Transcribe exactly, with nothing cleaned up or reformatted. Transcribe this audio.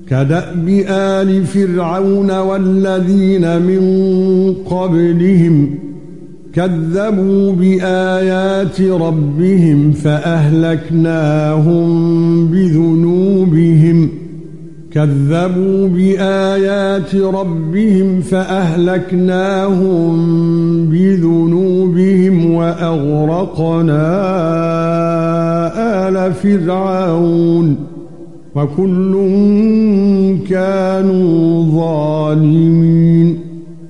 كدأب آل فرعون والذين من قبلهم كذبوا بآيات ربهم فأهلكناهم بذنوبهم كذبوا بآيات ربهم فأهلكناهم بذنوبهم وأغرقنا آل فرعون وكل كانوا ظالمين